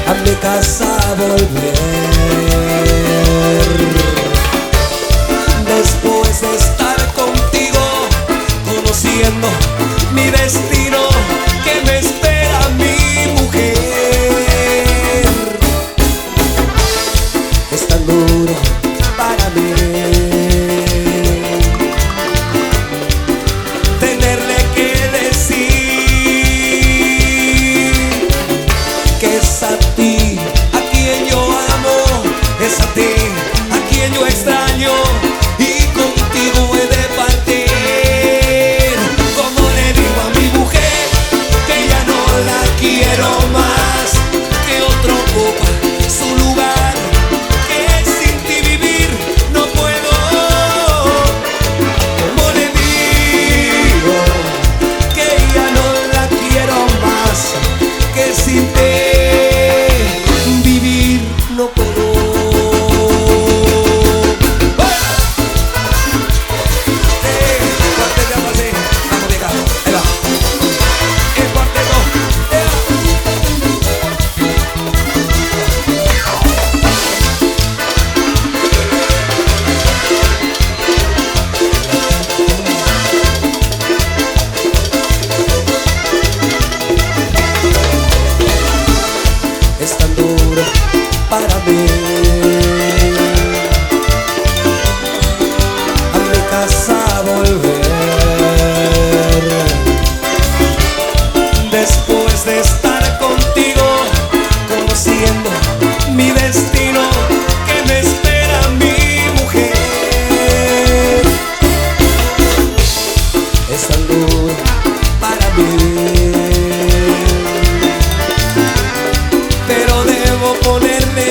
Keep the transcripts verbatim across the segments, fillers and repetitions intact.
a mi casa volver. Después de estar contigo, conociendo mi destino, que me espera mi mujer. Es tan duro para mí tenerle que decir que es a ti a quien yo amo, es a ti a quien yo extraño, y contigo he de partir. Como le digo a mi mujer que ya no la quiero más, que otro ocupa su lugar, que sin ti vivir no puedo. Como le digo que ya no la quiero más, que sin ti vivir no puedo. Es tan duro para mí a mi casa volver. Después de estar contigo, conociendo mi destino, que me espera mi mujer. Es tan duro para mí, pero debo ponerle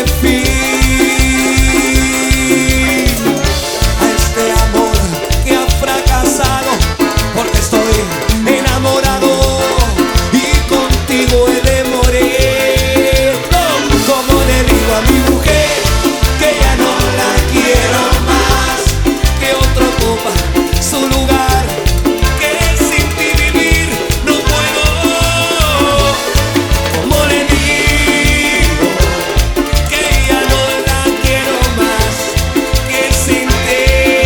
fin a este amor que ha fracasado, porque estoy enamorado y contigo he de morir. Como le digo a mi mujer que ya no la quiero más, que otro ocupa su lugar, que sin ti vivir no puedo. Como le digo que ya no la quiero más, que sin ti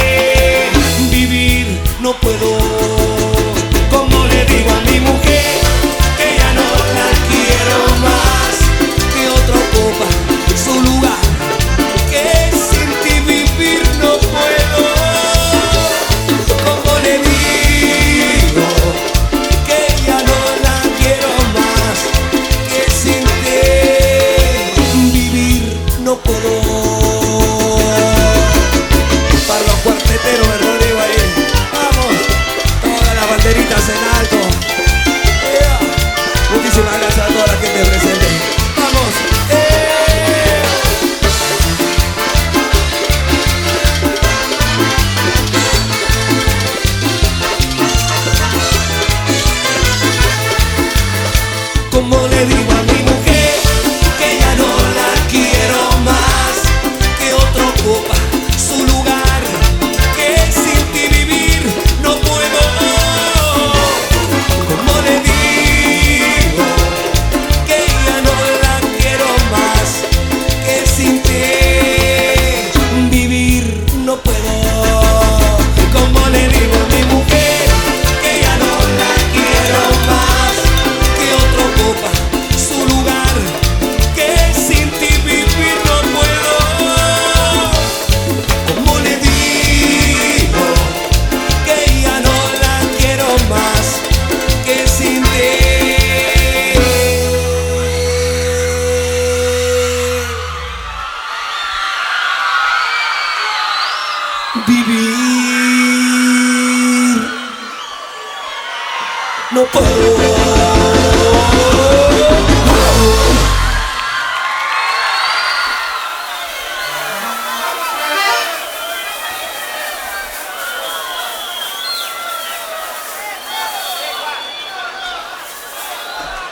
vivir no puedo. Como le digo a mi mujer que ya no la quiero más, que otro ocupa su lugar, que sin ti vivir no puedo. Como le digo que ya no la quiero más, que sin ti vivir no puedo. Para los cuarteteros me rodeo ahí. Vamos, todas las banderitas en alto. Yeah. Muchísimas gracias a toda la gente presente. Vamos. Yeah. Como le digo a mi mujer que ya no la quiero más, que otro ocupa su lugar, que sin ti vivir no puedo. Como le digo que ya no la quiero más, que sin ti vivir no puedo. Como le digo a mi mujer que ya no la quiero más, que otro ocupa su lugar, que sin ti vivir no puedo. Como le digo que ya no la quiero más, que sin ti vivir no puedo.